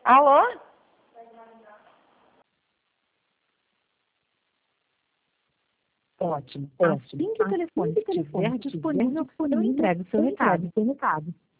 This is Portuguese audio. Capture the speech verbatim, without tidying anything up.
Alô? Ótimo, Assim ótimo. que o telefone Assim que o estiver telefone disponível, estiver eu entrego o seu eu recado. entrego o seu recado.